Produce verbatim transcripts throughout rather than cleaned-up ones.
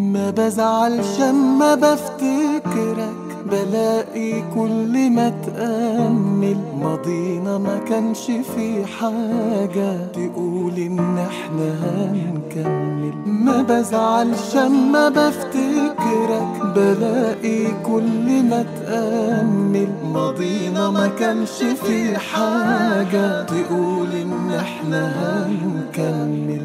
ما بزعلش اما بفتكرك، بلاقي كل ما تأمل ماضينا ما كانش في حاجة تقول ان احنا هنكمل. ما بزعلش اما بفتكرك، بلاقي كل ما تأمل ماضينا ما كانش في حاجة تقول ان احنا هنكمل.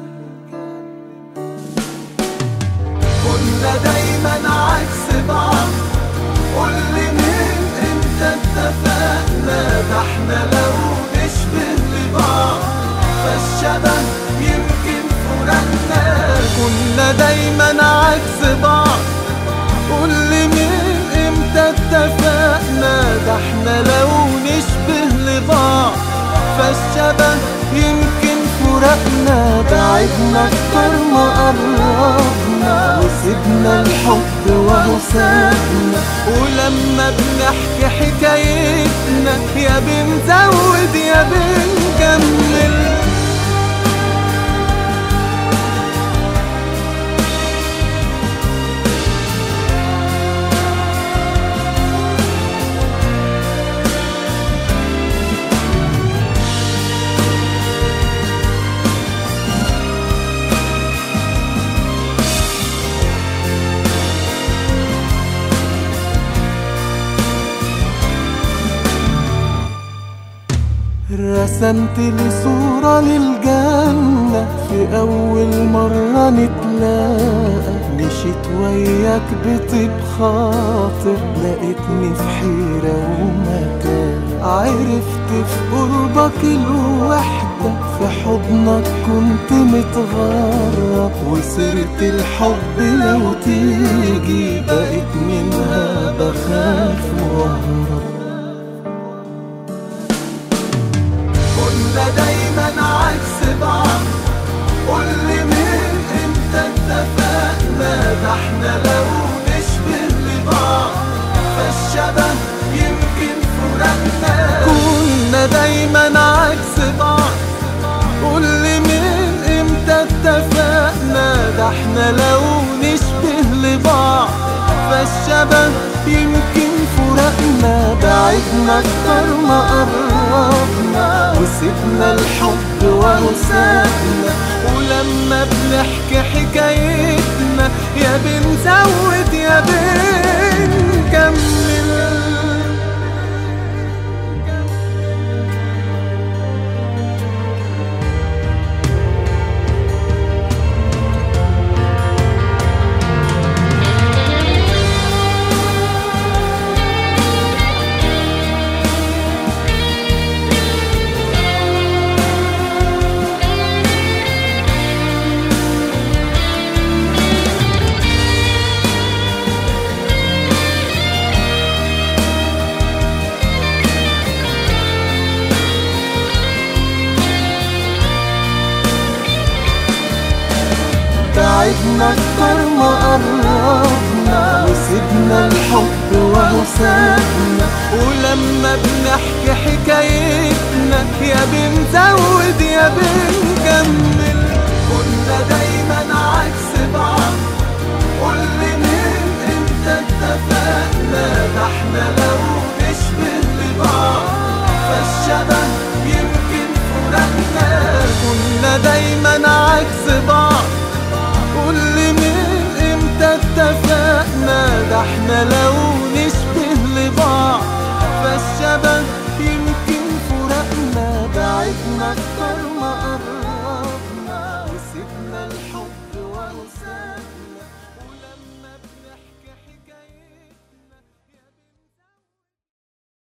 كنا دايما عكس بعض، قولي من امتى اتفقنا؟ ده احنا لو نشبه لبعض فالشبه يمكن فرقنا. كنا دايما عكس بعض، قولي من امتى اتفقنا؟ ده احنا لو نشبه لبعض فالشبه يمكن فرقنا. بعدنا اكتر ما قربنا وسيبنا الحب وهو سابنا، ولما بنحكي حكايتنا يا بنزود يا بنكمل. رسمت لي صورة للجنة في أول مرة نتلاقى، مشيت وياك بطيب خاطر لقيتني في حيرة ومكان. عرفت في قربك الوحدة، في حضنك كنت متغرب، وسيرة الحب لو تيجي بقيت منها بخاف واهرب. كنا دايما عكس بعض، قولي من امتى اتفقنا؟ ده احنا لو نشبه لبعض فالشبه يمكن فرقنا. كنا دايما عكس بعض، قولي من امتى اتفقنا؟ ده احنا لو نشبه لبعض فالشبه يمكن فرقنا. بعدنا اكتر ما قربنا وسيبنا الحب وهو سابنا، ولما بنحكي حكايتنا يا بنزود يا بنكمل. بعدنا اكتر ما قربنا وسيبنا الحب وهو سابنا، ولما بنحكي حكايتنا يا بنزود يا بنكمل. كنا دايما عكس بعض، قولي من امتى اتفقنا؟ ده احنا لو نشبه لبعض فالشبه يمكن فرقنا. كنا دايما عكس بعض، قولي من امتى اتفقنا؟ ده احنا لو نشبه لبعض فالشبه يمكن فرقنا. بعدنا اكتر ما قربنا